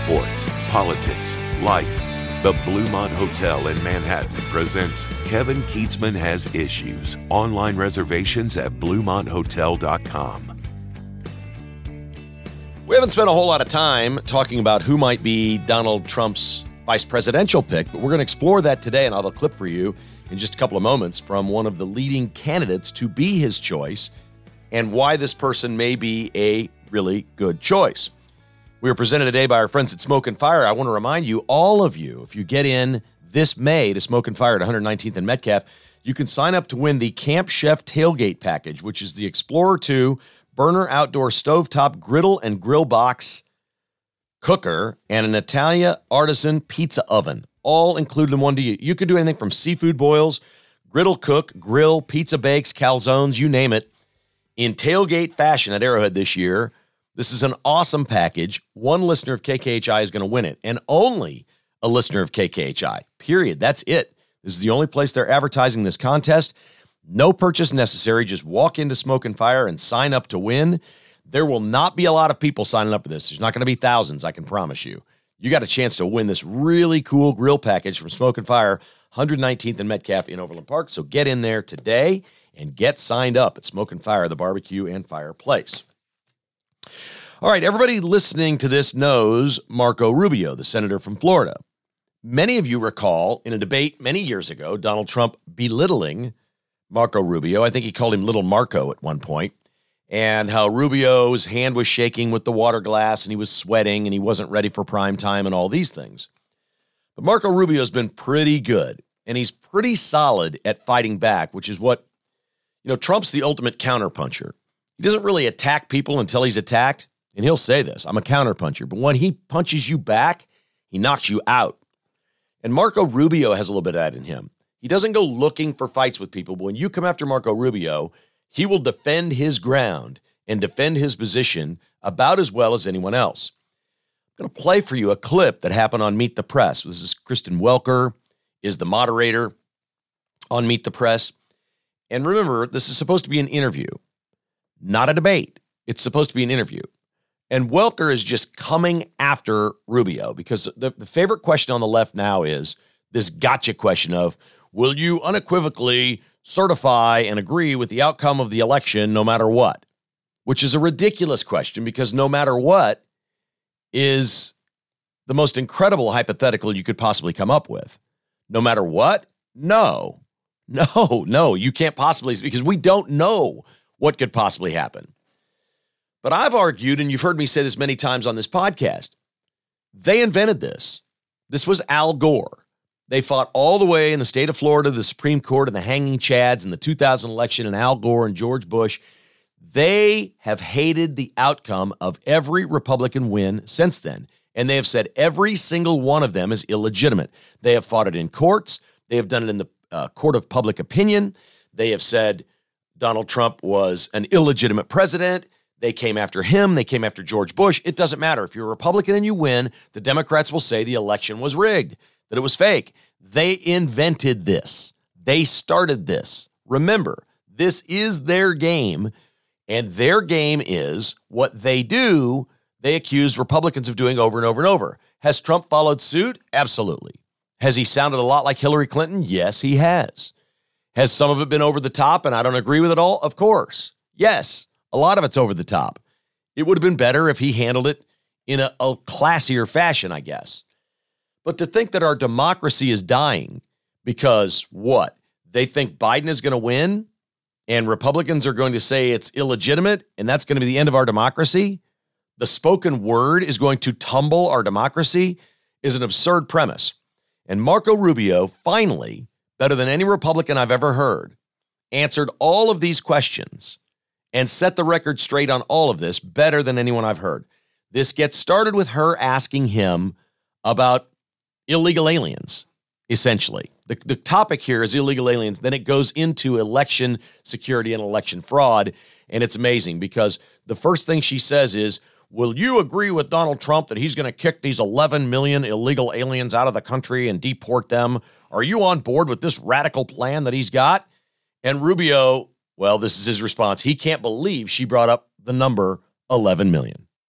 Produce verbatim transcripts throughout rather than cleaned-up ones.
sports, politics, life. The Bluemont Hotel in Manhattan presents Kevin Kietzman Has Issues. Online reservations at bluemont hotel dot com. We haven't spent a whole lot of time talking about who might be Donald Trump's vice presidential pick, but we're going to explore that today, and I'll have a clip for you in just a couple of moments from one of the leading candidates to be his choice and why this person may be a really good choice. We are presented today by our friends at Smoke and Fire. I want to remind you, all of you, if you get in this May to Smoke and Fire at one hundred nineteenth and Metcalf, you can sign up to win the Camp Chef Tailgate Package, which is the Explorer two burner outdoor stovetop griddle and grill box cooker and an Italia Artisan pizza oven, all included in one deal. You can do anything from seafood boils, griddle cook, grill, pizza bakes, calzones, you name it, in tailgate fashion at Arrowhead this year. This is an awesome package. One listener of K K H I is going to win it, and only a listener of K K H I, period. That's it. This is the only place they're advertising this contest. No purchase necessary. Just walk into Smoke and Fire and sign up to win. There will not be a lot of people signing up for this. There's not going to be thousands, I can promise you. You got a chance to win this really cool grill package from Smoke and Fire, one hundred nineteenth and Metcalf in Overland Park. So get in there today and get signed up at Smoke and Fire, the barbecue and fireplace. All right, everybody listening to this knows Marco Rubio, the senator from Florida. Many of you recall in a debate many years ago, Donald Trump belittling Marco Rubio. I think he called him Little Marco at one point, and how Rubio's hand was shaking with the water glass and he was sweating and he wasn't ready for prime time and all these things. But Marco Rubio's been pretty good, and he's pretty solid at fighting back, which is what, you know, Trump's the ultimate counterpuncher. He doesn't really attack people until he's attacked. And he'll say this, I'm a counterpuncher. But when he punches you back, he knocks you out. And Marco Rubio has a little bit of that in him. He doesn't go looking for fights with people. But when you come after Marco Rubio, he will defend his ground and defend his position about as well as anyone else. I'm going to play for you a clip that happened on Meet the Press. This is Kristen Welker, is the moderator on Meet the Press. And remember, this is supposed to be an interview, not a debate. It's supposed to be an interview. And Welker is just coming after Rubio because the, the favorite question on the left now is this gotcha question of, will you unequivocally certify and agree with the outcome of the election no matter what? Which is a ridiculous question because no matter what is the most incredible hypothetical you could possibly come up with. No matter what? No. No, no, you can't possibly, because we don't know what could possibly happen. But I've argued, and you've heard me say this many times on this podcast, they invented this. This was Al Gore. They fought all the way in the state of Florida, the Supreme Court, and the hanging chads in the two thousand election, and Al Gore and George Bush. They have hated the outcome of every Republican win since then. And they have said every single one of them is illegitimate. They have fought it in courts. They have done it in the uh, court of public opinion. They have said Donald Trump was an illegitimate president. They came after him. They came after George Bush. It doesn't matter. If you're a Republican and you win, the Democrats will say the election was rigged, that it was fake. They invented this. They started this. Remember, this is their game, and their game is what they do. They accuse Republicans of doing over and over and over. Has Trump followed suit? Absolutely. Has he sounded a lot like Hillary Clinton? Yes, he has. Has some of it been over the top and I don't agree with it all? Of course. Yes. A lot of it's over the top. It would have been better if he handled it in a, a classier fashion, I guess. But to think that our democracy is dying because what? They think Biden is going to win and Republicans are going to say it's illegitimate and that's going to be the end of our democracy? The spoken word is going to tumble our democracy is an absurd premise. And Marco Rubio finally, better than any Republican I've ever heard, answered all of these questions and set the record straight on all of this better than anyone I've heard. This gets started with her asking him about illegal aliens, essentially. The, the topic here is illegal aliens. Then it goes into election security and election fraud, and it's amazing because the first thing she says is, will you agree with Donald Trump that he's going to kick these eleven million illegal aliens out of the country and deport them? Are you on board with this radical plan that he's got? And Rubio, well, this is his response. He can't believe she brought up the number eleven million.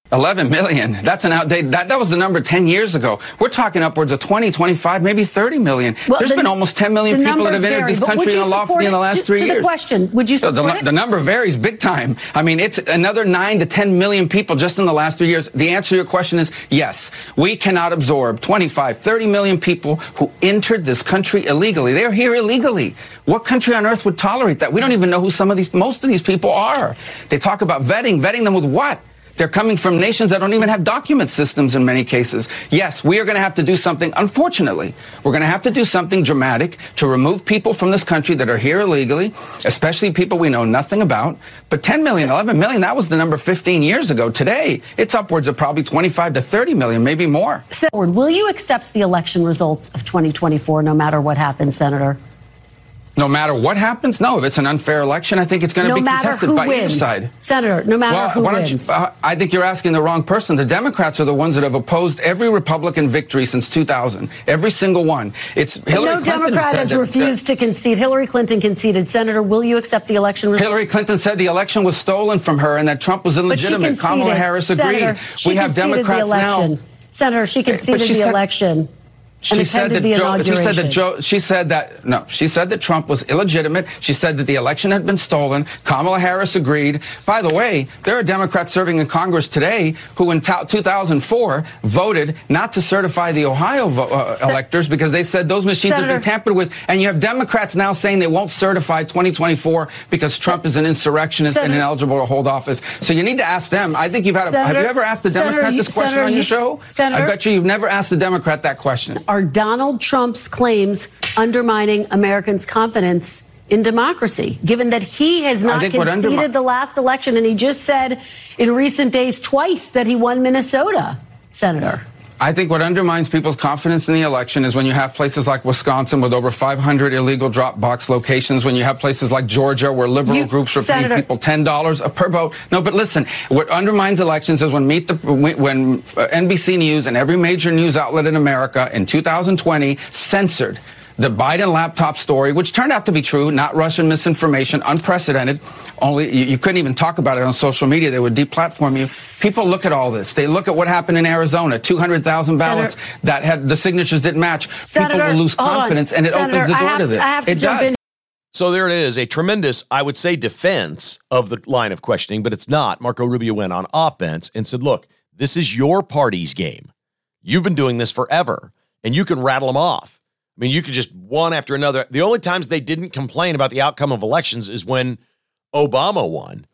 eleven million. That's an outdated, that, that was the number ten years ago. We're talking upwards of twenty, twenty-five, maybe thirty million. Well, There's the, been almost ten million people that have entered vary, this country unlawfully in the last to, three to years. The question, would you support so the, it? the number varies big time. I mean, it's another nine to ten million people just in the last three years. The answer to your question is yes. We cannot absorb twenty-five, thirty million people who entered this country illegally. They're here illegally. What country on earth would tolerate that? We don't even know who some of these, most of these people are. They talk about vetting. Vetting them with what? They're coming from nations that don't even have document systems in many cases. Yes, we are going to have to do something, unfortunately. We're going to have to do something dramatic to remove people from this country that are here illegally, especially people we know nothing about. But ten million, eleven million, that was the number fifteen years ago. Today, it's upwards of probably twenty-five to thirty million, maybe more. So, will you accept the election results of twenty twenty-four no matter what happens, Senator? No matter what happens? No, if it's an unfair election, I think it's going to no be contested by wins. either side. Senator, no matter well, who why wins. You, uh, I think you're asking the wrong person. The Democrats are the ones that have opposed every Republican victory since two thousand. Every single one. It's Hillary no Clinton Democrat has that, refused that, to concede. Hillary Clinton conceded. Senator, will you accept the election results? Hillary Clinton said the election was stolen from her and that Trump was illegitimate. Kamala Harris agreed. Senator, she we have Democrats the election. now. Senator, she conceded she the said, election. She and said, that the Joe, she said that Joe. She said that no. She said that Trump was illegitimate. She said that the election had been stolen. Kamala Harris agreed. By the way, there are Democrats serving in Congress today who, in two thousand four, voted not to certify the Ohio vo- uh, electors because they said those machines Senator, had been tampered with. And you have Democrats now saying they won't certify twenty twenty-four because Trump is an insurrectionist Senator, and ineligible to hold office. So you need to ask them. I think you've had. A, Senator, have you ever asked the Senator, Democrat this you, question Senator, on your you, show? Senator, I bet you you've never asked the Democrat that question. Are Donald Trump Trump's claims undermining Americans' confidence in democracy, given that he has not conceded undermi- the last election, and he just said in recent days twice that he won Minnesota, Senator? I think what undermines people's confidence in the election is when you have places like Wisconsin with over five hundred illegal drop box locations, when you have places like Georgia where liberal you, groups are Senator, paying people ten dollars per vote. No, but listen, what undermines elections is when meet the when N B C News and every major news outlet in America in two thousand twenty censored the Biden laptop story, which turned out to be true, not Russian misinformation, unprecedented. Only you, you couldn't even talk about it on social media. They would deplatform you. People look at all this. They look at what happened in Arizona, two hundred thousand ballots Senator, that had the signatures didn't match. Senator, People will lose confidence, and it Senator, opens the door have, to this. I have to it jump does. In. So there it is, a tremendous, I would say, defense of the line of questioning, but it's not. Marco Rubio went on offense and said, look, this is your party's game. You've been doing this forever, and you can rattle them off. I mean, you could just one after another. The only times they didn't complain about the outcome of elections is when Obama won.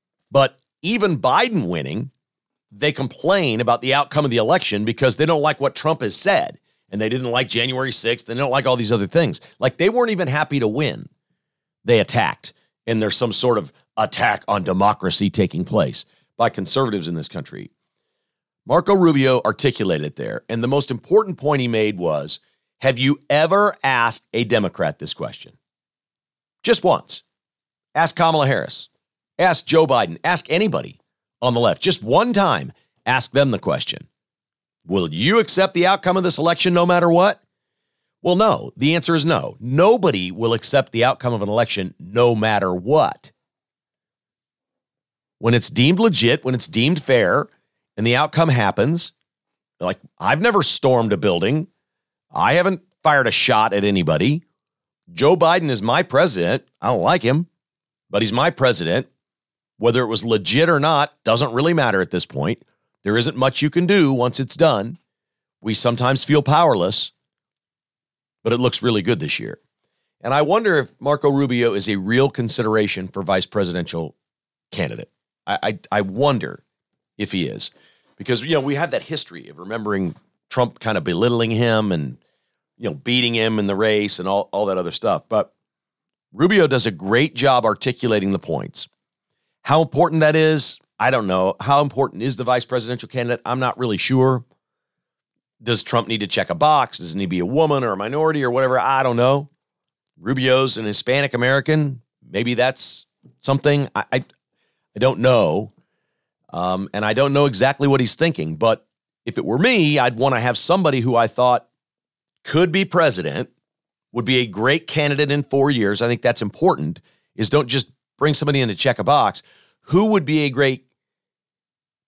But even Biden winning, they complain about the outcome of the election because they don't like what Trump has said. And they didn't like January sixth. They don't like all these other things. Like, they weren't even happy to win. They attacked. And there's some sort of attack on democracy taking place by conservatives in this country. Marco Rubio articulated it there. And the most important point he made was, have you ever asked a Democrat this question? Just once. Ask Kamala Harris. Ask Joe Biden. Ask anybody on the left. Just one time, ask them the question. Will you accept the outcome of this election no matter what? Well, no. The answer is no. Nobody will accept the outcome of an election no matter what. When it's deemed legit, when it's deemed fair, and the outcome happens, like, I've never stormed a building. I haven't fired a shot at anybody. Joe Biden is my president. I don't like him, but he's my president. Whether it was legit or not doesn't really matter at this point. There isn't much you can do once it's done. We sometimes feel powerless, but it looks really good this year. And I wonder if Marco Rubio is a real consideration for vice presidential candidate. I, I, I wonder if he is. Because, you know, we had that history of remembering Trump kind of belittling him and, you know, beating him in the race and all, all that other stuff. But Rubio does a great job articulating the points. How important that is, I don't know. How important is the vice presidential candidate? I'm not really sure. Does Trump need to check a box? Does he need to be a woman or a minority or whatever? I don't know. Rubio's an Hispanic American. Maybe that's something. I, I, I don't know. Um, and I don't know exactly what he's thinking. But if it were me, I'd want to have somebody who I thought could be president, would be a great candidate in four years. I think that's important, is don't just bring somebody in to check a box. Who would be a great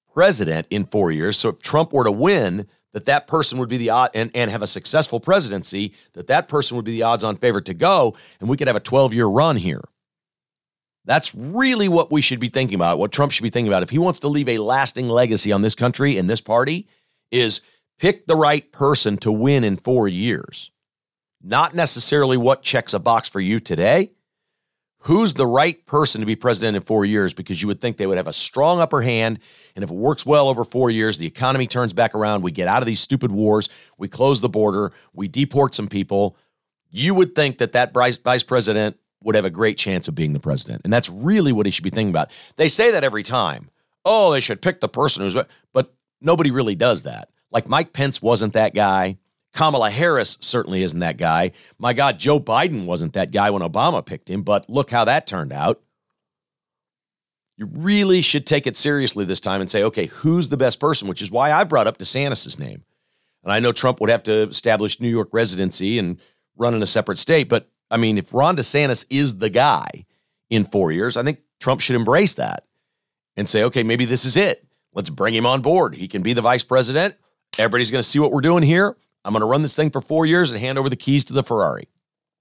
president in four years. So if Trump were to win, that that person would be the odd and, and have a successful presidency, that that person would be the odds-on favorite to go, and we could have a twelve-year run here. That's really what we should be thinking about, what Trump should be thinking about. If he wants to leave a lasting legacy on this country and this party, is pick the right person to win in four years. Not necessarily what checks a box for you today. Who's the right person to be president in four years? Because you would think they would have a strong upper hand. And if it works well over four years, the economy turns back around. We get out of these stupid wars. We close the border. We deport some people. You would think that that vice president would have a great chance of being the president. And that's really what he should be thinking about. They say that every time. Oh, they should pick the person who's, but nobody really does that. Like Mike Pence wasn't that guy. Kamala Harris certainly isn't that guy. My God, Joe Biden wasn't that guy when Obama picked him, but look how that turned out. You really should take it seriously this time and say, okay, who's the best person? Which is why I brought up DeSantis' name. And I know Trump would have to establish New York residency and run in a separate state. But, I mean, if Ron DeSantis is the guy in four years, I think Trump should embrace that and say, okay, maybe this is it. Let's bring him on board. He can be the vice president. Everybody's going to see what we're doing here. I'm going to run this thing for four years and hand over the keys to the Ferrari.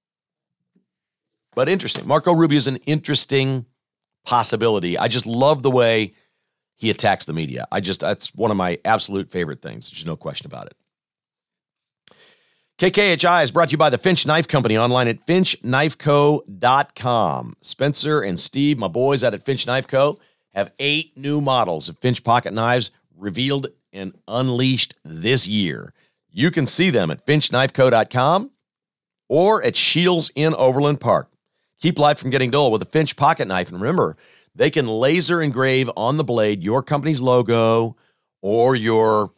But interesting. Marco Rubio is an interesting possibility. I just love the way he attacks the media. I just, that's one of my absolute favorite things. There's no question about it. K K H I is brought to you by the Finch Knife Company, online at finch knife co dot com. Spencer and Steve, my boys out at Finch Knife Co., have eight new models of Finch pocket knives revealed and unleashed this year. You can see them at finch knife co dot com or at Shields in Overland Park. Keep life from getting dull with a Finch pocket knife. And remember, they can laser engrave on the blade your company's logo or your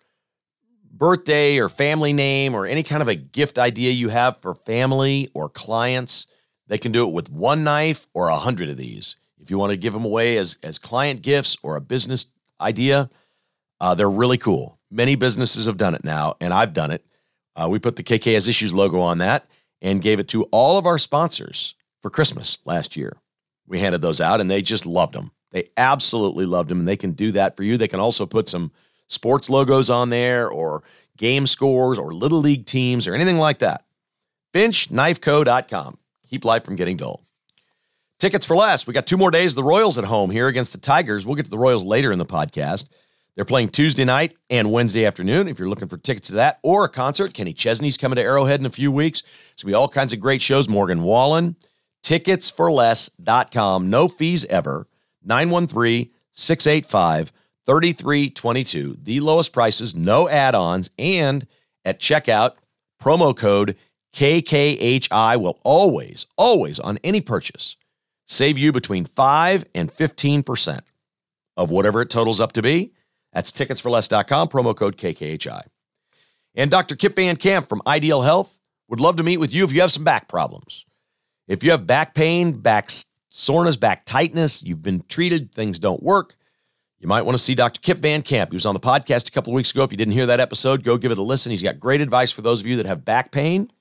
birthday or family name or any kind of a gift idea you have for family or clients. They can do it with one knife or a hundred of these. If you want to give them away as, as client gifts or a business idea, uh, they're really cool. Many businesses have done it now, and I've done it. Uh, we put the K K Has Issues logo on that and gave it to all of our sponsors for Christmas last year. We handed those out, and they just loved them. They absolutely loved them, and they can do that for you. They can also put some sports logos on there or game scores or Little League teams or anything like that. finch knife co dot com. Keep life from getting dull. Tickets for less. We got two more days of the Royals at home here against the Tigers. We'll get to the Royals later in the podcast. They're playing Tuesday night and Wednesday afternoon. If you're looking for tickets to that or a concert, Kenny Chesney's coming to Arrowhead in a few weeks. There's going to be all kinds of great shows. Morgan Wallen, tickets for less dot com. No fees ever. nine one three, six eight five, three three two two. The lowest prices, no add-ons. And at checkout, promo code K K H I will always, always on any purchase save you between five and fifteen percent of whatever it totals up to be. That's tickets for less dot com, promo code K K H I. And Doctor Kip Van Camp from Ideal Health would love to meet with you if you have some back problems. If you have back pain, back soreness, back tightness, you've been treated, things don't work, you might want to see Doctor Kip Van Camp. He was on the podcast a couple of weeks ago. If you didn't hear that episode, go give it a listen. He's got great advice for those of you that have back pain.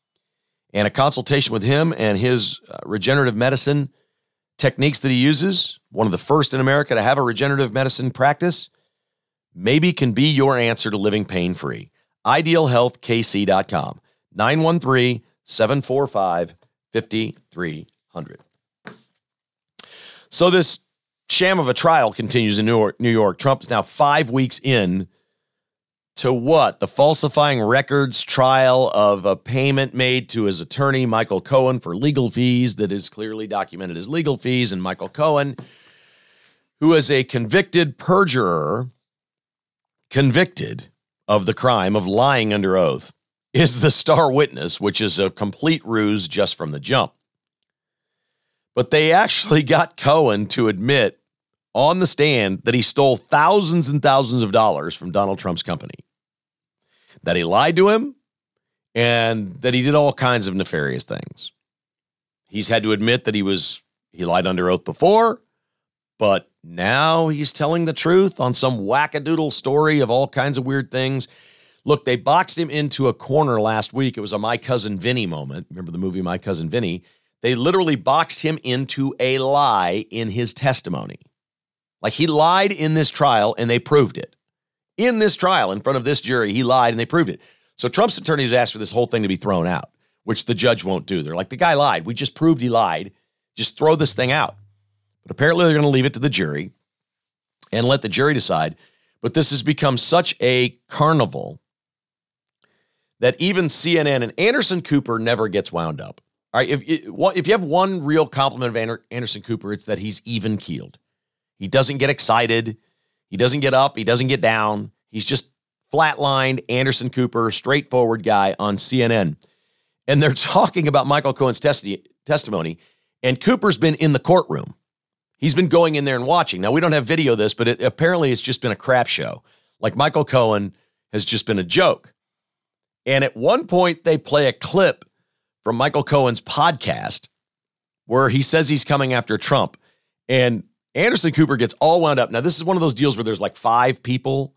And a consultation with him and his uh, regenerative medicine techniques that he uses, one of the first in America to have a regenerative medicine practice, maybe can be your answer to living pain-free. ideal health k c dot com. nine one three, seven four five, five three zero zero. So this sham of a trial continues in New York. New York. Trump is now five weeks in to what? The falsifying records trial of a payment made to his attorney, Michael Cohen, for legal fees that is clearly documented as legal fees. And Michael Cohen, who is a convicted perjurer, convicted of the crime of lying under oath, is the star witness, which is a complete ruse just from the jump. But they actually got Cohen to admit on the stand that he stole thousands and thousands of dollars from Donald Trump's company, that he lied to him, and that he did all kinds of nefarious things. He's had to admit that he was he lied under oath before, but now he's telling the truth on some wackadoodle story of all kinds of weird things. Look, they boxed him into a corner last week. It was a My Cousin Vinny moment. Remember the movie My Cousin Vinny? They literally boxed him into a lie in his testimony. Like, he lied in this trial, and they proved it. In this trial, in front of this jury, he lied, and they proved it. So Trump's attorneys asked for this whole thing to be thrown out, which the judge won't do. They're like, the guy lied. We just proved he lied. Just throw this thing out. But apparently they're going to leave it to the jury and let the jury decide. But this has become such a carnival that even C N N and Anderson Cooper never gets wound up. All right, if, if you have one real compliment of Anderson Cooper, it's that he's even-keeled. He doesn't get excited. He doesn't get up. He doesn't get down. He's just flatlined Anderson Cooper, straightforward guy on C N N. And they're talking about Michael Cohen's testi- testimony, and Cooper's been in the courtroom. He's been going in there and watching. Now, we don't have video of this, but it, apparently it's just been a crap show. Like, Michael Cohen has just been a joke. And at one point, they play a clip from Michael Cohen's podcast where he says he's coming after Trump. And Anderson Cooper gets all wound up. Now, this is one of those deals where there's like five people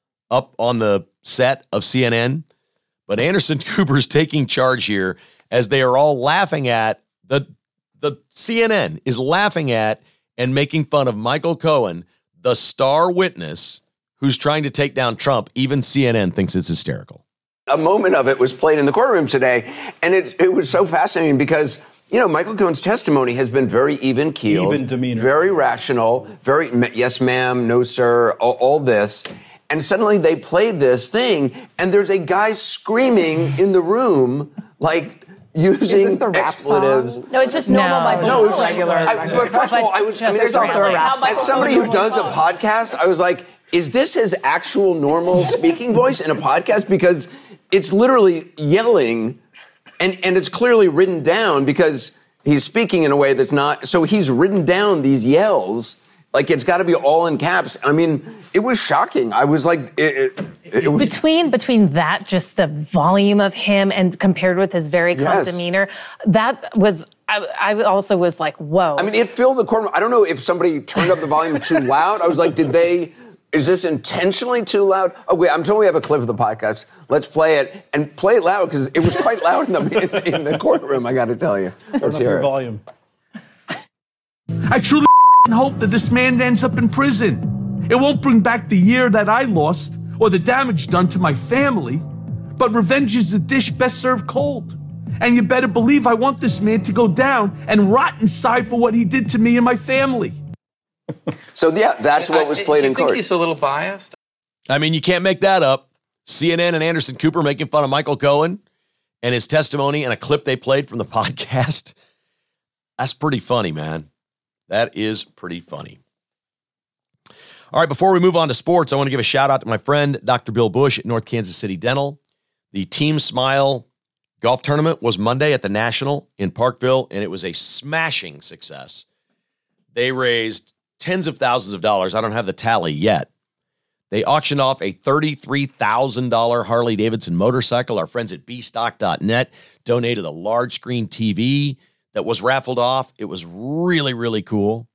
up on the set of C N N, but Anderson Cooper's taking charge here as they are all laughing at, the, the C N N is laughing at and making fun of Michael Cohen, the star witness who's trying to take down Trump. Even C N N thinks it's hysterical. A moment of it was played in the courtroom today, and it, it was so fascinating because, you know, Michael Cohen's testimony has been very even-keeled, even demeanor, very rational, very yes, ma'am, no, sir, all, all this. And suddenly they played this thing, and there's a guy screaming in the room, like using expletives. Song? No, it's just normal. No, Michael. No, it's just regular. I, but first of all, I would. I mean, there's also a rap. As somebody who does a podcast, I was like, is this his actual normal speaking voice in a podcast? Because it's literally yelling, and and it's clearly written down because he's speaking in a way that's not. So he's written down these yells. Like, it's got to be all in caps. I mean, it was shocking. I was like, it, it, it was... between between that, just the volume of him, and compared with his very calm yes. demeanor, that was. I, I also was like, whoa. I mean, it filled the courtroom. I don't know if somebody turned up the volume too loud. I was like, did they? Is this intentionally too loud? Oh, wait, I'm told we have a clip of the podcast. Let's play it, and play it loud, because it was quite loud in the, in, in the courtroom, I got to tell you. Let's hear it. Volume. I truly hope that this man ends up in prison. It won't bring back the year that I lost or the damage done to my family, but revenge is a dish best served cold. And you better believe I want this man to go down and rot inside for what he did to me and my family. So, yeah, that's what was played I, in court. Do you think he's a little biased? I mean, you can't make that up. C N N and Anderson Cooper making fun of Michael Cohen and his testimony and a clip they played from the podcast. That's pretty funny, man. That is pretty funny. All right, before we move on to sports, I want to give a shout out to my friend, Doctor Bill Bush at North Kansas City Dental. The Team Smile golf tournament was Monday at the National in Parkville, and it was a smashing success. They raised tens of thousands of dollars. I don't have the tally yet. They auctioned off a thirty-three thousand dollars Harley-Davidson motorcycle. Our friends at b stock dot net donated a large screen T V that was raffled off. It was really, really cool.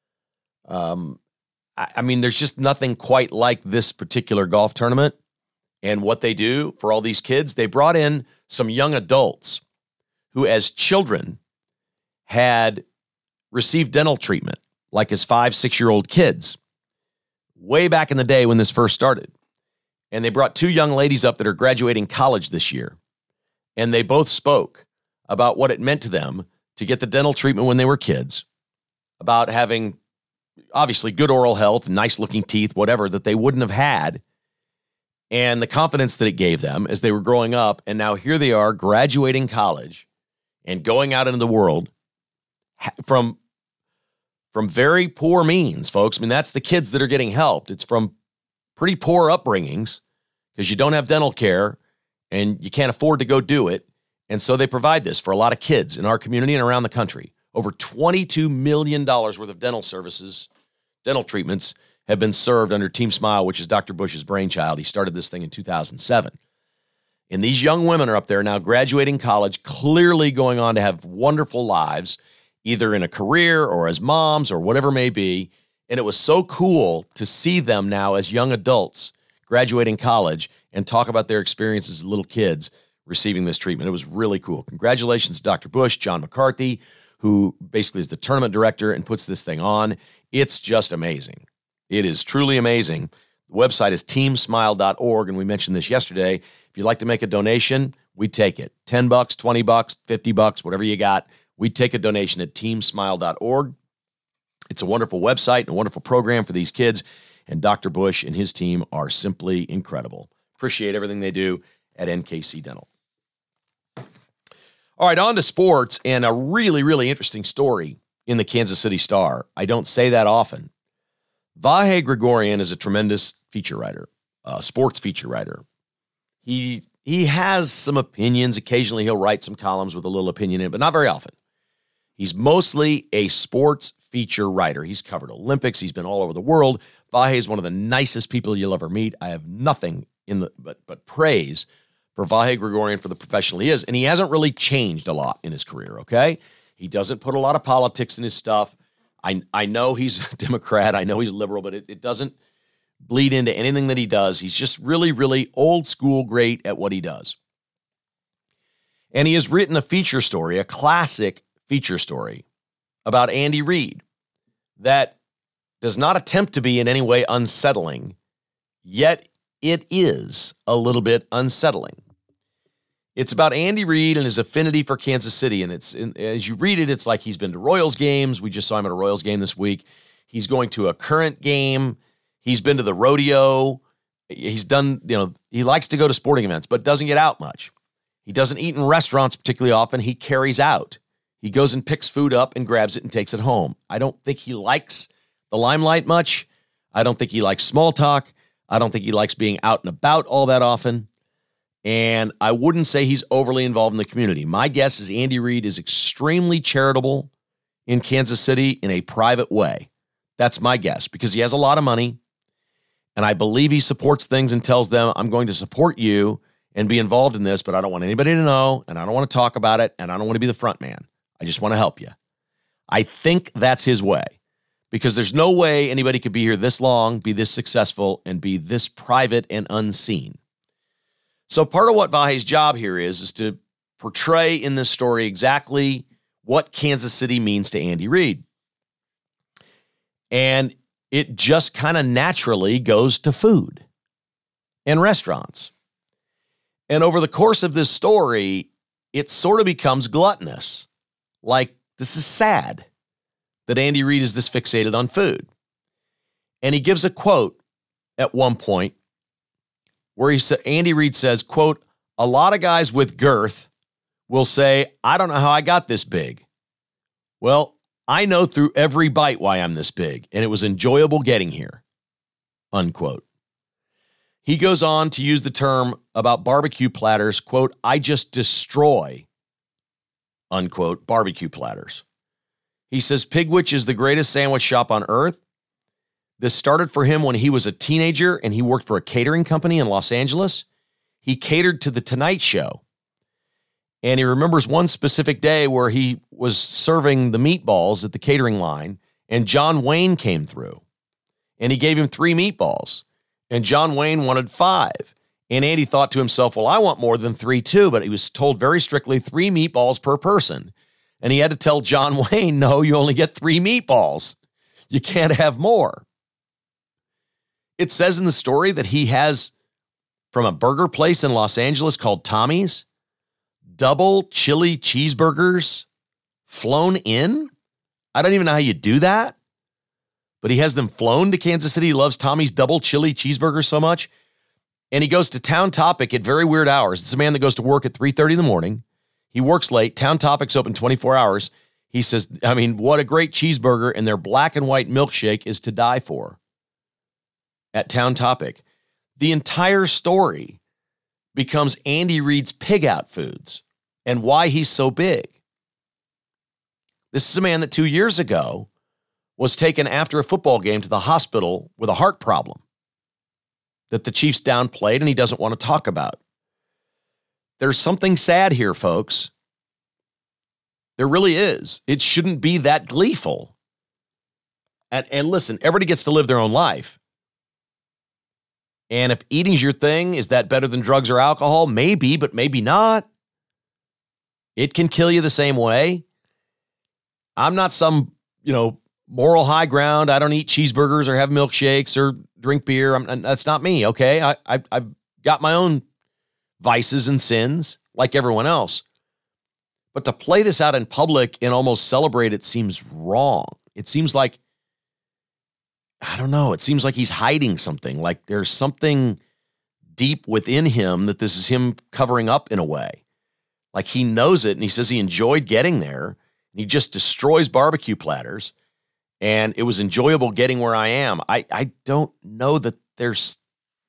Um, I, I mean, there's just nothing quite like this particular golf tournament. And what they do for all these kids, they brought in some young adults who, as children, had received dental treatment, like as five, six-year-old kids, way back in the day when this first started. And they brought two young ladies up that are graduating college this year. And they both spoke about what it meant to them to get the dental treatment when they were kids, about having, obviously, good oral health, nice-looking teeth, whatever, that they wouldn't have had, and the confidence that it gave them as they were growing up. And now here they are graduating college and going out into the world from, from very poor means, folks. I mean, that's the kids that are getting helped. It's from pretty poor upbringings because you don't have dental care and you can't afford to go do it. And so they provide this for a lot of kids in our community and around the country. Over twenty-two million dollars worth of dental services, dental treatments have been served under Team Smile, which is Doctor Bush's brainchild. He started this thing in two thousand seven. And these young women are up there now graduating college, clearly going on to have wonderful lives, either in a career or as moms or whatever it may be. And it was so cool to see them now as young adults graduating college and talk about their experiences as little kids receiving this treatment. It was really cool. Congratulations to Doctor Bush, John McCarthy, who basically is the tournament director and puts this thing on. It's just amazing. It is truly amazing. The website is team smile dot org, and we mentioned this yesterday. If you'd like to make a donation, we take it. ten bucks, twenty bucks, fifty bucks, whatever you got. We take a donation at team smile dot org. It's a wonderful website and a wonderful program for these kids, and Doctor Bush and his team are simply incredible. Appreciate everything they do at N K C Dental. All right, on to sports, and a really, really interesting story in the Kansas City Star. I don't say that often. Vahe Gregorian is a tremendous feature writer, a sports feature writer. He he has some opinions. Occasionally he'll write some columns with a little opinion in it, but not very often. He's mostly a sports feature writer. He's covered Olympics. He's been all over the world. Vahe is one of the nicest people you'll ever meet. I have nothing in the but but praise for Vahe Gregorian for the professional he is, and he hasn't really changed a lot in his career, okay? He doesn't put a lot of politics in his stuff. I I know he's a Democrat. I know he's liberal, but it, it doesn't bleed into anything that he does. He's just really, really old school great at what he does. And he has written a feature story, a classic feature story about Andy Reid that does not attempt to be in any way unsettling, yet it is a little bit unsettling. It's about Andy Reid and his affinity for Kansas City, and it's as you read it, it's like he's been to Royals games. We just saw him at a Royals game this week. He's going to a current game. He's been to the rodeo. He's done, you know, he likes to go to sporting events, but doesn't get out much. He doesn't eat in restaurants particularly often. He carries out. He goes and picks food up and grabs it and takes it home. I don't think he likes the limelight much. I don't think he likes small talk. I don't think he likes being out and about all that often. And I wouldn't say he's overly involved in the community. My guess is Andy Reid is extremely charitable in Kansas City in a private way. That's my guess, because he has a lot of money, and I believe he supports things and tells them, I'm going to support you and be involved in this, but I don't want anybody to know, and I don't want to talk about it, and I don't want to be the front man. I just want to help you. I think that's his way, because there's no way anybody could be here this long, be this successful, and be this private and unseen. So part of what Vahe's job here is, is to portray in this story exactly what Kansas City means to Andy Reid. And it just kind of naturally goes to food and restaurants. And over the course of this story, it sort of becomes gluttonous. Like, this is sad that Andy Reid is this fixated on food. And he gives a quote at one point where he said, Andy Reid says, quote, a lot of guys with girth will say, I don't know how I got this big. Well, I know through every bite why I'm this big, and it was enjoyable getting here, unquote. He goes on to use the term about barbecue platters, quote, I just destroy, unquote, barbecue platters. He says Pigwich is the greatest sandwich shop on earth. This started for him when he was a teenager and he worked for a catering company in Los Angeles. He catered to The Tonight Show. And he remembers one specific day where he was serving the meatballs at the catering line, and John Wayne came through. And he gave him three meatballs. And John Wayne wanted five. And Andy thought to himself, well, I want more than three too, but he was told very strictly three meatballs per person. And he had to tell John Wayne, no, you only get three meatballs. You can't have more. It says in the story that he has, from a burger place in Los Angeles called Tommy's, double chili cheeseburgers flown in. I don't even know how you do that, but he has them flown to Kansas City. He loves Tommy's double chili cheeseburgers so much. And he goes to Town Topic at very weird hours. It's a man that goes to work at three thirty in the morning. He works late. Town Topic's open twenty-four hours. He says, I mean, what a great cheeseburger, and their black and white milkshake is to die for. At Town Topic, the entire story becomes Andy Reid's pig out foods and why he's so big. This is a man that two years ago was taken after a football game to the hospital with a heart problem that the Chiefs downplayed and he doesn't want to talk about. There's something sad here, folks. There really is. It shouldn't be that gleeful. And, and listen, everybody gets to live their own life. And if eating's your thing, is that better than drugs or alcohol? Maybe, but maybe not. It can kill you the same way. I'm not some, you know, moral high ground. I don't eat cheeseburgers or have milkshakes or drink beer. I'm, that's not me, okay? I, I, I've got my own vices and sins like everyone else. But to play this out in public and almost celebrate it seems wrong. It seems like, I don't know, it seems like he's hiding something, like there's something deep within him that this is him covering up in a way. Like he knows it and he says he enjoyed getting there and he just destroys barbecue platters and it was enjoyable getting where I am. I, I don't know that there's,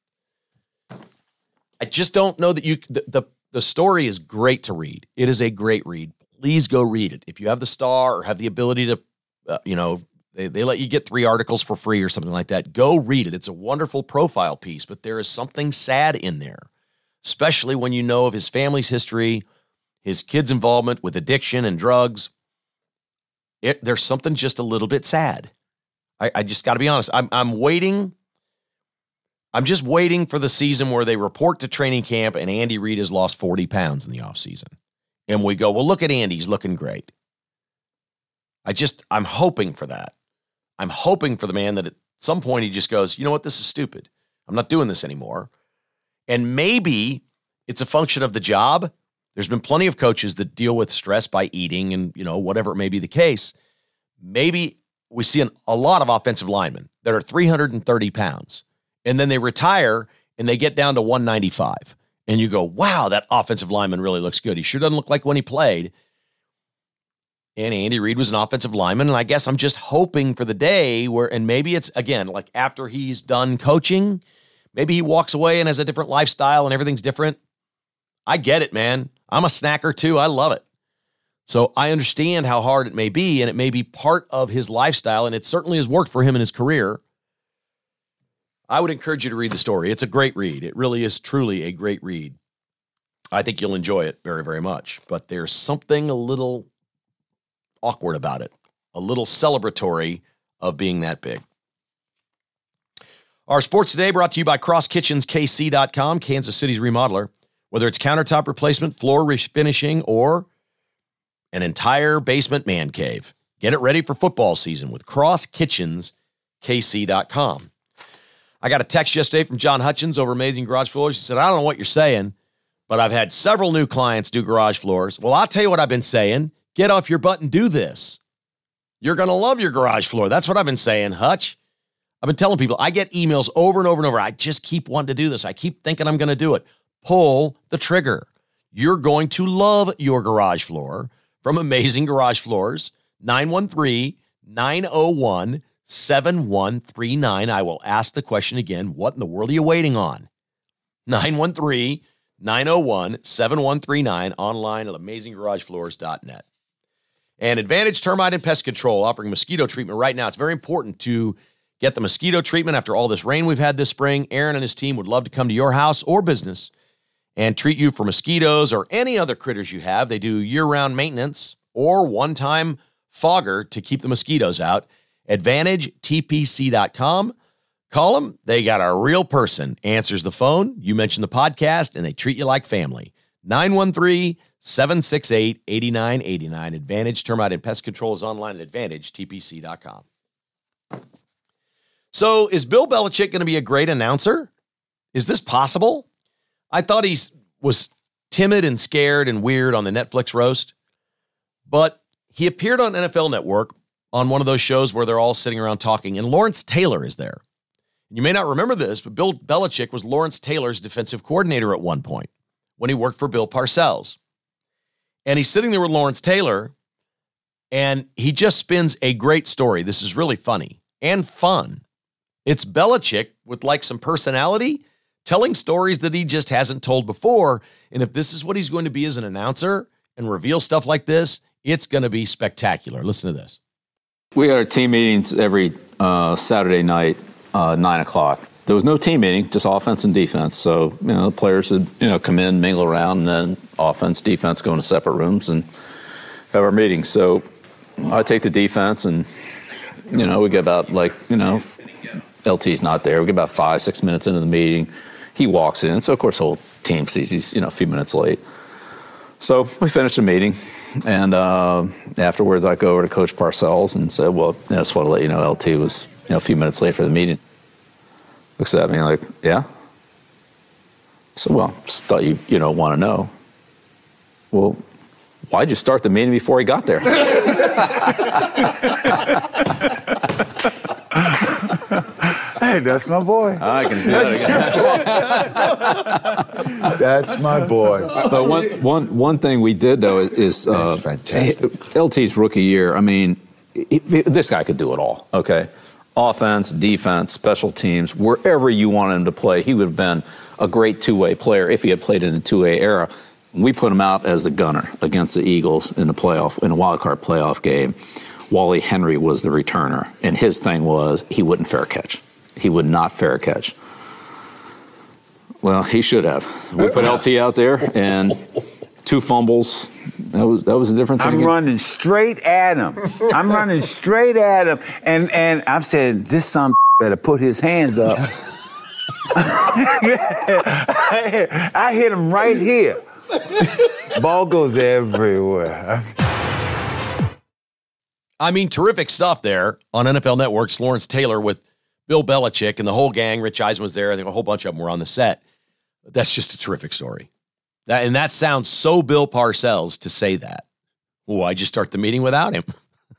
I just don't know that you, the, the, the story is great to read. It is a great read. Please go read it. If you have the Star or have the ability to, uh, you know, They, they let you get three articles for free or something like that. Go read it. It's a wonderful profile piece, but there is something sad in there, especially when you know of his family's history, his kids' involvement with addiction and drugs. It, there's something just a little bit sad. I, I just got to be honest. I'm, I'm waiting. I'm just waiting for the season where they report to training camp and Andy Reid has lost forty pounds in the offseason. And we go, well, look at Andy. He's looking great. I just, I'm hoping for that. I'm hoping for the man that at some point he just goes, you know what, this is stupid. I'm not doing this anymore. And maybe it's a function of the job. There's been plenty of coaches that deal with stress by eating and, you know, whatever it may be the case. Maybe we see an, a lot of offensive linemen that are three hundred thirty pounds and then they retire and they get down to one ninety-five. And you go, wow, that offensive lineman really looks good. He sure doesn't look like when he played. And Andy Reid was an offensive lineman, and I guess I'm just hoping for the day where, and maybe it's, again, like after he's done coaching, maybe he walks away and has a different lifestyle and everything's different. I get it, man. I'm a snacker too. I love it. So I understand how hard it may be, and it may be part of his lifestyle, and it certainly has worked for him in his career. I would encourage you to read the story. It's a great read. It really is truly a great read. I think you'll enjoy it very, very much. But there's something a little awkward about it, a little celebratory of being that big. Our sports today brought to you by Cross Kitchens K C dot com, Kansas City's remodeler. Whether it's countertop replacement, floor refinishing, or an entire basement man cave, get it ready for football season with Cross Kitchens K C dot com. I got a text yesterday from John Hutchins over Amazing Garage Floors. He said, I don't know what you're saying, but I've had several new clients do garage floors. Well, I'll tell you what I've been saying. Get off your butt and do this. You're going to love your garage floor. That's what I've been saying, Hutch. I've been telling people, I get emails over and over and over. I just keep wanting to do this. I keep thinking I'm going to do it. Pull the trigger. You're going to love your garage floor from Amazing Garage Floors, nine one three, nine oh one, seven one three nine. I will ask the question again. What in the world are you waiting on? nine one three, nine oh one, seven one three nine, online at amazing garage floors dot net. And Advantage Termite and Pest Control offering mosquito treatment right now. It's very important to get the mosquito treatment after all this rain we've had this spring. Aaron and his team would love to come to your house or business and treat you for mosquitoes or any other critters you have. They do year-round maintenance or one-time fogger to keep the mosquitoes out. advantage T P C dot com. Call them. They got a real person. Answers the phone. You mention the podcast, and they treat you like family. nine one three, seven six eight, eight nine eight nine. Advantage Termite and Pest Control is online at advantage T P C dot com. So is Bill Belichick going to be a great announcer? Is this possible? I thought he was timid and scared and weird on the Netflix roast, but he appeared on N F L Network on one of those shows where they're all sitting around talking, and Lawrence Taylor is there. You may not remember this, but Bill Belichick was Lawrence Taylor's defensive coordinator at one point when he worked for Bill Parcells. And he's sitting there with Lawrence Taylor, and he just spins a great story. This is really funny and fun. It's Belichick with like some personality telling stories that he just hasn't told before. And if this is what he's going to be as an announcer and reveal stuff like this, it's going to be spectacular. Listen to this. We had our team meetings every uh, Saturday night, uh, nine o'clock. There was no team meeting, just offense and defense. So, you know, the players would, you know, come in, mingle around, and then offense, defense go into separate rooms and have our meetings. So I take the defense and, you know, we get about like, you know, L T's not there. We get about five, six minutes into the meeting. He walks in. So, of course, the whole team sees he's, you know, a few minutes late. So we finish the meeting. And uh, afterwards, I go over to Coach Parcells and said, well, I just want to let you know L T was you know, a few minutes late for the meeting. Looks at me like, yeah? I said, well, just thought you, you know, want to know. Well, why'd you start the meeting before he got there? Hey, that's my boy. I can do that again. That's my boy. But one, one, one thing we did, though, is, is that's uh, fantastic. L T's rookie year, I mean, he, he, this guy could do it all, okay? Offense, defense, special teams, wherever you wanted him to play, he would have been a great two-way player if he had played in the two-way era. We put him out as the gunner against the Eagles in the playoff, in a wild card playoff game. Wally Henry was the returner, and his thing was he wouldn't fair catch. He would not fair catch. Well, he should have. We put L T out there, and two fumbles. That was that was the difference. I'm running straight at him. I'm running straight at him, and and I'm saying this son better put his hands up. I hit him right here. Ball goes everywhere. I mean, terrific stuff there on N F L Network's Lawrence Taylor with Bill Belichick and the whole gang. Rich Eisen was there. I think a whole bunch of them were on the set. That's just a terrific story. That, and that sounds so Bill Parcells to say that. Well, I just start the meeting without him.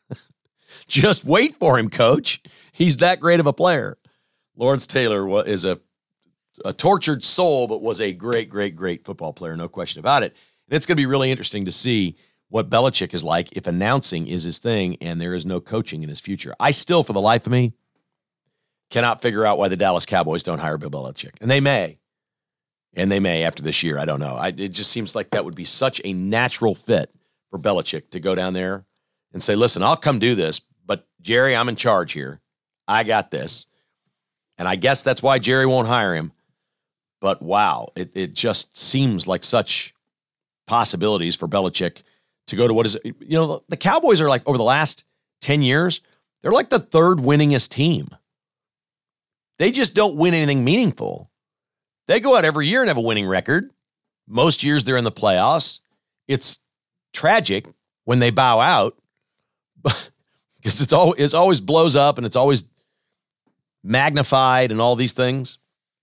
Just wait for him, coach. He's that great of a player. Lawrence Taylor is a, a tortured soul, but was a great, great, great football player. No question about it. And it's going to be really interesting to see what Belichick is like if announcing is his thing and there is no coaching in his future. I still, for the life of me, cannot figure out why the Dallas Cowboys don't hire Bill Belichick. And they may. And they may after this year. I don't know. I, it just seems like that would be such a natural fit for Belichick to go down there and say, listen, I'll come do this, but Jerry, I'm in charge here. I got this. And I guess that's why Jerry won't hire him. But wow, it, it just seems like such possibilities for Belichick to go to what is, you know, the Cowboys are like over the last ten years, they're like the third winningest team. They just don't win anything meaningful. They go out every year and have a winning record. Most years they're in the playoffs. It's tragic when they bow out, but because it's all it's always blows up and it's always magnified and all these things.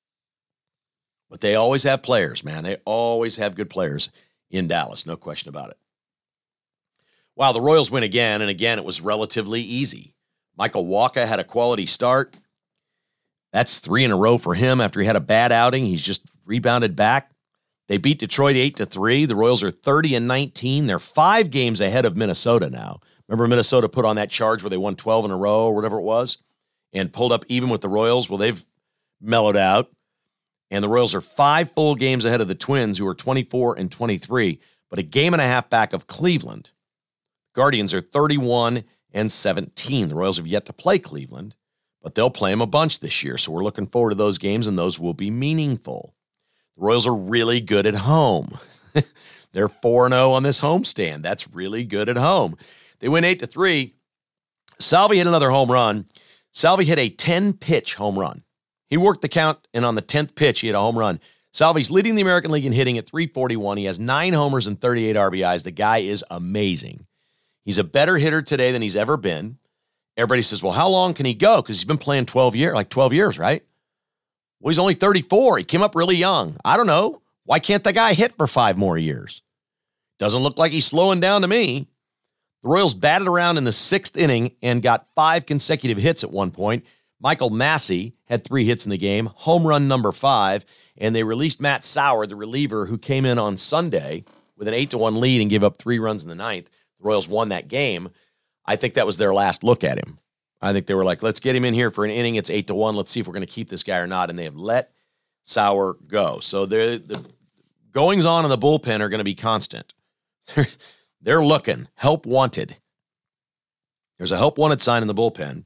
But they always have players, man. They always have good players in Dallas, no question about it. Wow, the Royals win again, and again it was relatively easy. Michael Wacha had a quality start. That's three in a row for him after he had a bad outing. He's just rebounded back. They beat Detroit eight to three. The Royals are thirty and nineteen. They're five games ahead of Minnesota now. Remember Minnesota put on that charge where they won twelve in a row or whatever it was and pulled up even with the Royals? Well, they've mellowed out. And the Royals are five full games ahead of the Twins, who are twenty-four and twenty-three, but a game and a half back of Cleveland. Guardians are thirty-one and seventeen. The Royals have yet to play Cleveland, but they'll play them a bunch this year. So we're looking forward to those games, and those will be meaningful. The Royals are really good at home. They're four and oh on this homestand. That's really good at home. They win eight to three. Salvi hit another home run. Salvi hit a ten-pitch home run. He worked the count, and on the tenth pitch, he hit a home run. Salvi's leading the American League in hitting at three forty-one. He has nine homers and thirty-eight R B Is. The guy is amazing. He's a better hitter today than he's ever been. Everybody says, well, how long can he go? Because he's been playing twelve years, like twelve years, right? Well, he's only thirty-four. He came up really young. I don't know. Why can't the guy hit for five more years? Doesn't look like he's slowing down to me. The Royals batted around in the sixth inning and got five consecutive hits at one point. Michael Massey had three hits in the game, home run number five, and they released Matt Sauer, the reliever, who came in on Sunday with an eight to one lead and gave up three runs in the ninth. The Royals won that game. I think that was their last look at him. I think they were like, let's get him in here for an inning. It's eight to one. Let's see if we're going to keep this guy or not. And they have let Sauer go. So the goings on in the bullpen are going to be constant. They're looking. Help wanted. There's a help wanted sign in the bullpen.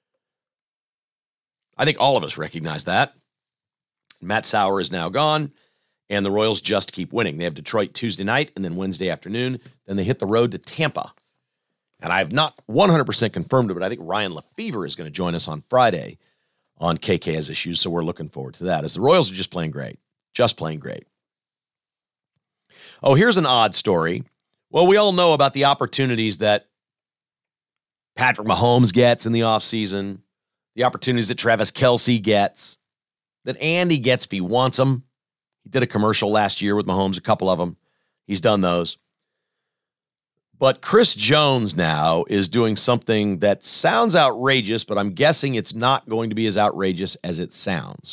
I think all of us recognize that. Matt Sauer is now gone, and the Royals just keep winning. They have Detroit Tuesday night and then Wednesday afternoon. Then they hit the road to Tampa. And I have not one hundred percent confirmed it, but I think Ryan Lefevre is going to join us on Friday on K K Has Issues, so we're looking forward to that, as the Royals are just playing great. Just playing great. Oh, here's an odd story Well, we all know about the opportunities that Patrick Mahomes gets in the offseason, the opportunities that Travis Kelce gets, that Andy gets if he wants them. He did a commercial last year with Mahomes, a couple of them. He's done those. But Chris Jones now is doing something that sounds outrageous, but I'm guessing it's not going to be as outrageous as it sounds.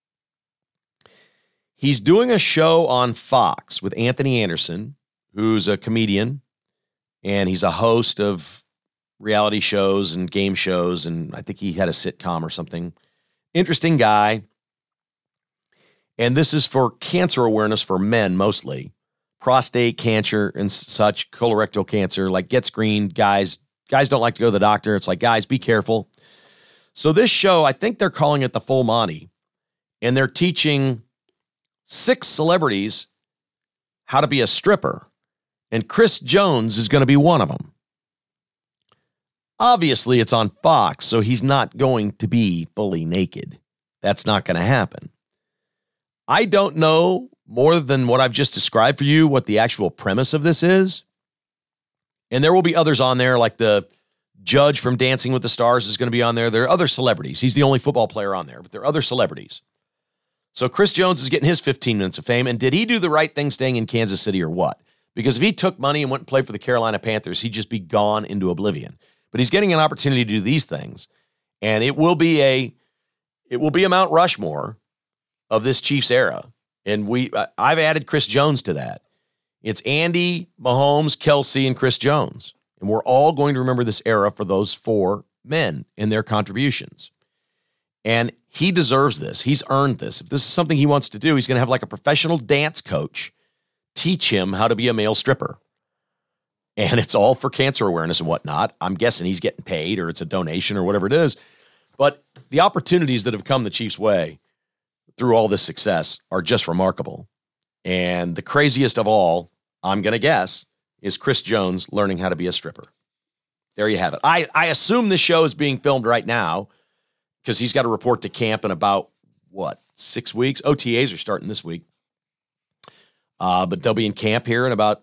He's doing a show on Fox with Anthony Anderson, who's a comedian, and he's a host of reality shows and game shows, and I think he had a sitcom or something. Interesting guy. And this is for cancer awareness for men mostly. Prostate cancer and such, colorectal cancer, like get screened, guys. Guys don't like to go to the doctor. It's like, guys, be careful. So this show, I think they're calling it the Full Monty, and they're teaching six celebrities how to be a stripper, and Chris Jones is going to be one of them. Obviously, it's on Fox, so he's not going to be fully naked. That's not going to happen. I don't know more than what I've just described for you, what the actual premise of this is. And there will be others on there, like the judge from Dancing with the Stars is going to be on there. There are other celebrities. He's the only football player on there, but there are other celebrities. So Chris Jones is getting his fifteen minutes of fame. And did he do the right thing staying in Kansas City or what? Because if he took money and went and played for the Carolina Panthers, he'd just be gone into oblivion. But he's getting an opportunity to do these things. And it will be a, it will be a Mount Rushmore of this Chiefs era. And we, I've added Chris Jones to that. It's Andy, Mahomes, Kelce, and Chris Jones. And we're all going to remember this era for those four men and their contributions. And he deserves this. He's earned this. If this is something he wants to do, he's going to have like a professional dance coach teach him how to be a male stripper. And it's all for cancer awareness and whatnot. I'm guessing he's getting paid or it's a donation or whatever it is. But the opportunities that have come the Chiefs' way through all this success are just remarkable. And the craziest of all, I'm going to guess, is Chris Jones learning how to be a stripper. There you have it. I, I assume this show is being filmed right now because he's got to report to camp in about, what, six weeks? O T As are starting this week. Uh, but they'll be in camp here in about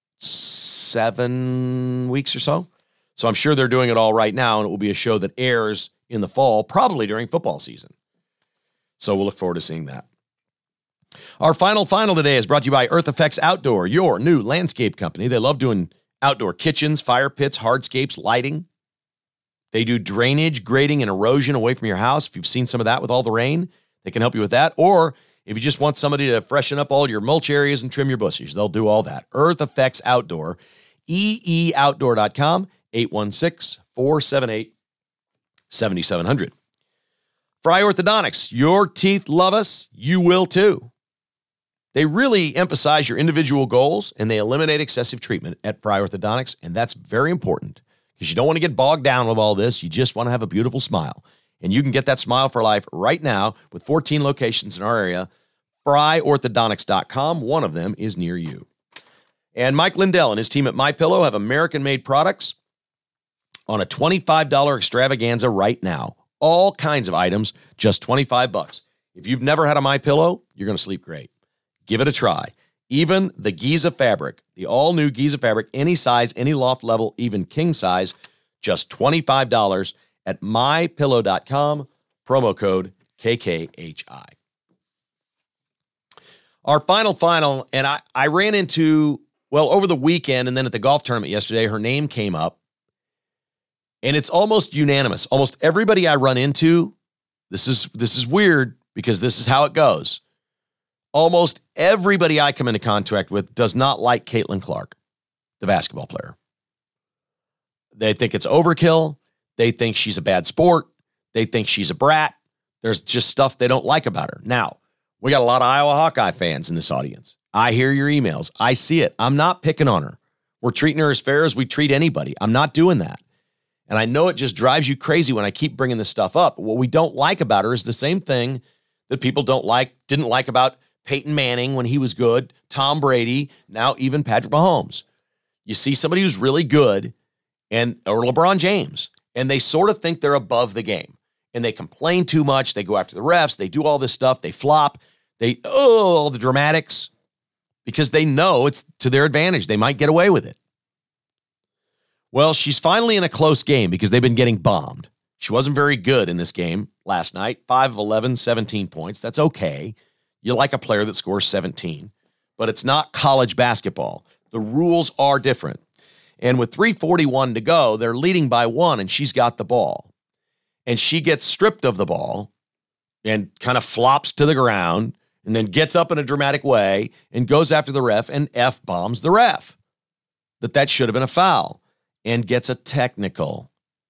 seven weeks or so. So I'm sure they're doing it all right now, and it will be a show that airs in the fall, probably during football season. So we'll look forward to seeing that. Our final final today is brought to you by Earth Effects Outdoor, your new landscape company. They love doing outdoor kitchens, fire pits, hardscapes, lighting. They do drainage, grading, and erosion away from your house. If you've seen some of that with all the rain, they can help you with that. Or if you just want somebody to freshen up all your mulch areas and trim your bushes, they'll do all that. Earth Effects Outdoor, E E outdoor dot com, eight one six, four seven eight, seven seven zero zero. Fry Orthodontics, your teeth love us, you will too. They really emphasize your individual goals, and they eliminate excessive treatment at Fry Orthodontics, and that's very important because you don't want to get bogged down with all this. You just want to have a beautiful smile, and you can get that smile for life right now with fourteen locations in our area, fry orthodontics dot com. One of them is near you. And Mike Lindell and his team at MyPillow have American-made products on a twenty-five dollars extravaganza right now. All kinds of items, just twenty-five bucks. If you've never had a MyPillow, you're going to sleep great. Give it a try. Even the Giza fabric, the all-new Giza fabric, any size, any loft level, even king size, just twenty-five dollars at my pillow dot com, promo code K K H I. Our final final, and I, I ran into, well, over the weekend and then at the golf tournament yesterday, her name came up. And it's almost unanimous. Almost everybody I run into, this is this is weird because this is how it goes. Almost everybody I come into contact with does not like Caitlin Clark, the basketball player. They think it's overkill. They think she's a bad sport. They think she's a brat. There's just stuff they don't like about her. Now, we got a lot of Iowa Hawkeye fans in this audience. I hear your emails. I see it. I'm not picking on her. We're treating her as fair as we treat anybody. I'm not doing that. And I know it just drives you crazy when I keep bringing this stuff up. What we don't like about her is the same thing that people don't like, didn't like about Peyton Manning when he was good, Tom Brady, now even Patrick Mahomes. You see somebody who's really good, and or LeBron James, and they sort of think they're above the game. And they complain too much. They go after the refs. They do all this stuff. They flop. They, oh, all the dramatics. because they know it's to their advantage. They might get away with it. Well, she's finally in a close game because they've been getting bombed. She wasn't very good in this game last night. five of eleven, seventeen points. That's okay. You like a player that scores seventeen. But it's not college basketball. The rules are different. And with three forty-one to go, they're leading by one, and she's got the ball. And she gets stripped of the ball and kind of flops to the ground and then gets up in a dramatic way and goes after the ref and F-bombs the ref. That that should have been a foul and gets a technical.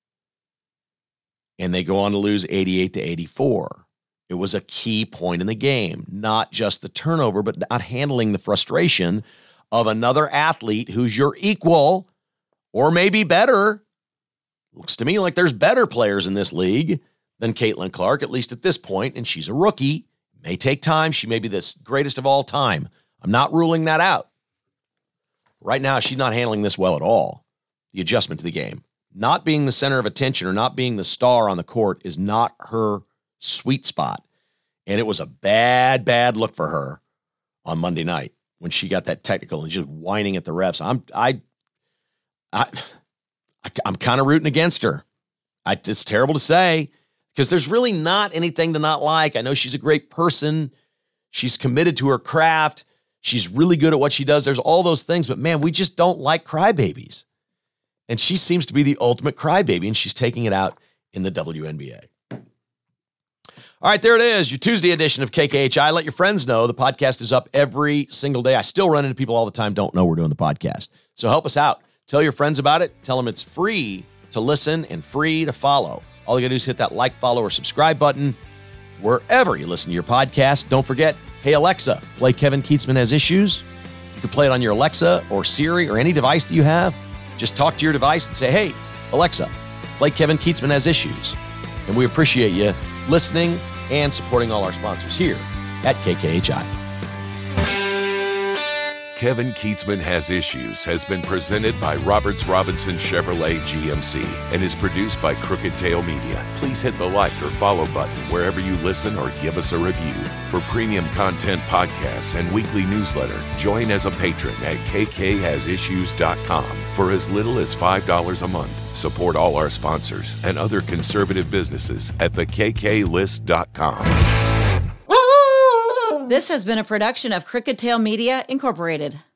And they go on to lose eighty-eight to eighty-four. It was a key point in the game, not just the turnover, but not handling the frustration of another athlete who's your equal or maybe better. Looks to me like there's better players in this league than Caitlin Clark, at least at this point, and she's a rookie. It may take time. She may be the greatest of all time. I'm not ruling that out. Right now, she's not handling this well at all. The adjustment to the game. Not being the center of attention or not being the star on the court is not her sweet spot. And it was a bad, bad look for her on Monday night when she got that technical and just whining at the refs. I'm I I, I I'm kind of rooting against her. I, it's terrible to say because there's really not anything to not like. I know she's a great person. She's committed to her craft. She's really good at what she does. There's all those things, but man, we just don't like crybabies. And she seems to be the ultimate crybaby, and she's taking it out in the W N B A. All right, there it is, your Tuesday edition of K K H I. Let your friends know the podcast is up every single day. I still run into people all the time don't know we're doing the podcast. So help us out. Tell your friends about it. Tell them it's free to listen and free to follow. All you got to do is hit that like, follow, or subscribe button wherever you listen to your podcast. Don't forget, hey, Alexa, play Kevin Kietzman Has Issues. You can play it on your Alexa or Siri or any device that you have. Just talk to your device and say, hey, Alexa, play Kevin Kietzman Has Issues. And we appreciate you listening and supporting all our sponsors here at K K H I. Kevin Kietzman Has Issues has been presented by Roberts Robinson Chevrolet G M C and is produced by Crooked Tail Media. Please hit the like or follow button wherever you listen or give us a review. For premium content podcasts and weekly newsletter, join as a patron at K K has issues dot com for as little as five dollars a month. Support all our sponsors and other conservative businesses at the K K list dot com. This has been a production of Crooked Tail Media, Incorporated.